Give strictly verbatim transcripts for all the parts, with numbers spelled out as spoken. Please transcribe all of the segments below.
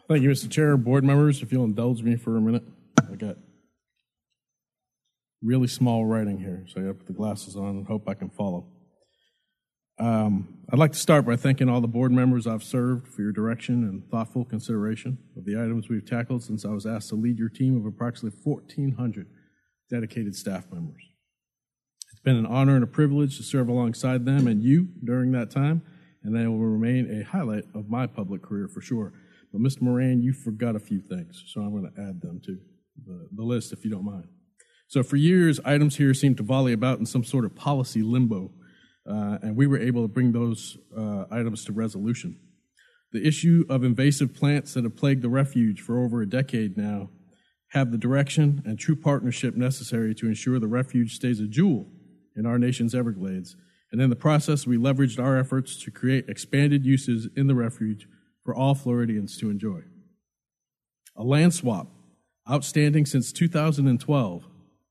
Thank you, Mister Chair. Board members, if you'll indulge me for a minute. I got really small writing here, so I got to put the glasses on and hope I can follow. Um, I'd like to start by thanking all the board members I've served for your direction and thoughtful consideration of the items we've tackled since I was asked to lead your team of approximately fourteen hundred dedicated staff members. It's been an honor and a privilege to serve alongside them and you during that time, and they will remain a highlight of my public career for sure. But Mister Moran, you forgot a few things, so I'm going to add them to the, the list if you don't mind. So for years, items here seemed to volley about in some sort of policy limbo, uh, and we were able to bring those uh, items to resolution. The issue of invasive plants that have plagued the refuge for over a decade now have the direction and true partnership necessary to ensure the refuge stays a jewel in our nation's Everglades. And in the process, we leveraged our efforts to create expanded uses in the refuge for all Floridians to enjoy. A land swap, outstanding since two thousand twelve,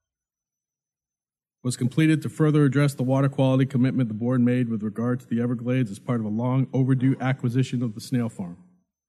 was completed to further address the water quality commitment the board made with regard to the Everglades as part of a long overdue acquisition of the snail farm.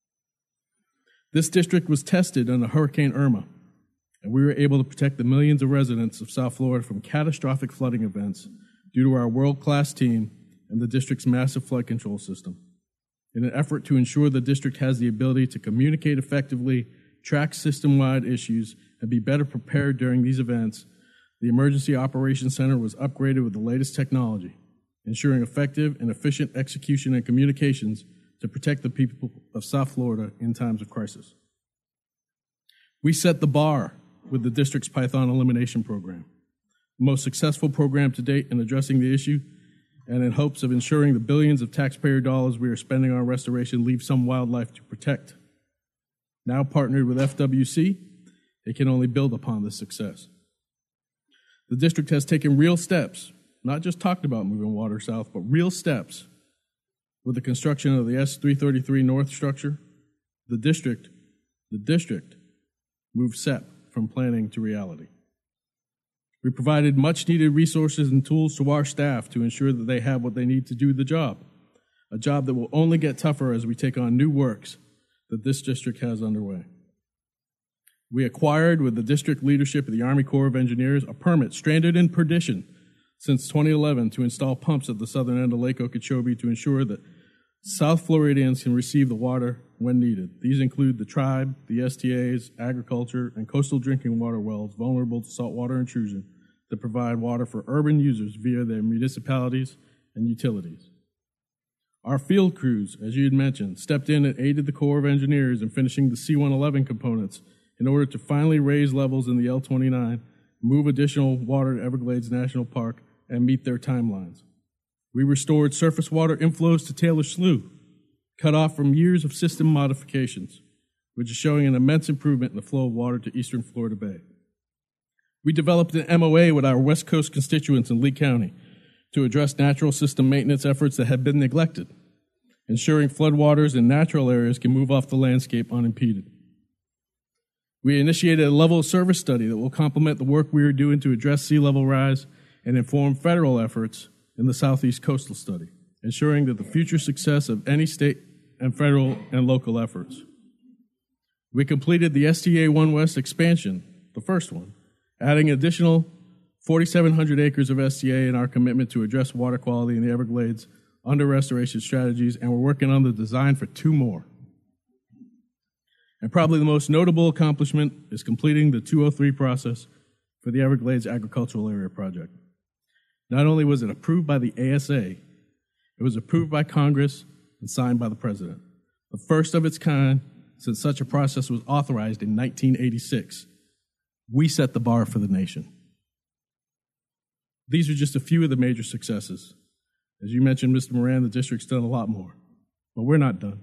This district was tested under Hurricane Irma, and we were able to protect the millions of residents of South Florida from catastrophic flooding events due to our world-class team and the district's massive flood control system. In an effort to ensure the district has the ability to communicate effectively, track system-wide issues, and be better prepared during these events, the Emergency Operations Center was upgraded with the latest technology, ensuring effective and efficient execution and communications to protect the people of South Florida in times of crisis. We set the bar with the district's Python elimination program, the most successful program to date in addressing the issue, and in hopes of ensuring the billions of taxpayer dollars we are spending on restoration leave some wildlife to protect. Now partnered with F W C, they can only build upon this success. The district has taken real steps, not just talked about moving water south, but real steps with the construction of the S three thirty-three North structure. The district, the district moved S E P from planning to reality. We provided much-needed resources and tools to our staff to ensure that they have what they need to do the job, a job that will only get tougher as we take on new works that this district has underway. We acquired, with the district leadership of the Army Corps of Engineers, a permit stranded in perdition since twenty eleven to install pumps at the southern end of Lake Okeechobee to ensure that South Floridians can receive the water when needed. These include the tribe, the S T As, agriculture, and coastal drinking water wells vulnerable to saltwater intrusion that provide water for urban users via their municipalities and utilities. Our field crews, as you had mentioned, stepped in and aided the Corps of Engineers in finishing the C one eleven components in order to finally raise levels in the L twenty-nine, move additional water to Everglades National Park, and meet their timelines. We restored surface water inflows to Taylor Slough, cut off from years of system modifications, which is showing an immense improvement in the flow of water to eastern Florida Bay. We developed an M O A with our West Coast constituents in Lee County to address natural system maintenance efforts that had been neglected, ensuring floodwaters in natural areas can move off the landscape unimpeded. We initiated a level of service study that will complement the work we are doing to address sea level rise and inform federal efforts in the Southeast Coastal Study, ensuring that the future success of any state and federal and local efforts. We completed the S T A one West expansion, the first one, adding additional forty-seven hundred acres of S T A in our commitment to address water quality in the Everglades under restoration strategies, and we're working on the design for two more. And probably the most notable accomplishment is completing the two oh three process for the Everglades Agricultural Area Project. Not only was it approved by the A S A, it was approved by Congress and signed by the President, the first of its kind since such a process was authorized in nineteen eighty-six. We set the bar for the nation. These are just a few of the major successes. As you mentioned, Mister Moran, the district's done a lot more, but we're not done.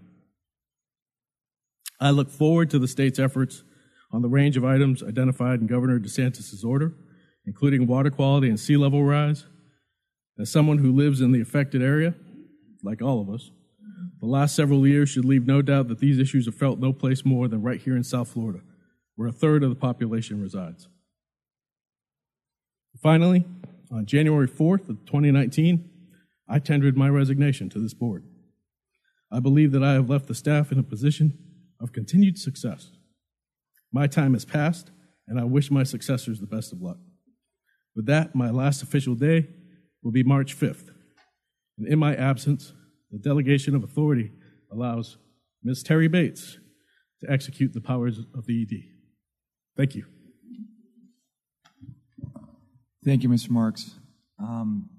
I look forward to the state's efforts on the range of items identified in Governor DeSantis' order, including water quality and sea level rise. As someone who lives in the affected area, like all of us, the last several years should leave no doubt that these issues are felt no place more than right here in South Florida, where a third of the population resides. Finally, on January fourth of twenty nineteen, I tendered my resignation to this board. I believe that I have left the staff in a position of continued success. My time has passed, and I wish my successors the best of luck. With that, my last official day will be March fifth. And in my absence, the delegation of authority allows Miz Terry Bates to execute the powers of the E D. Thank you. Thank you, Mister Marks. Um,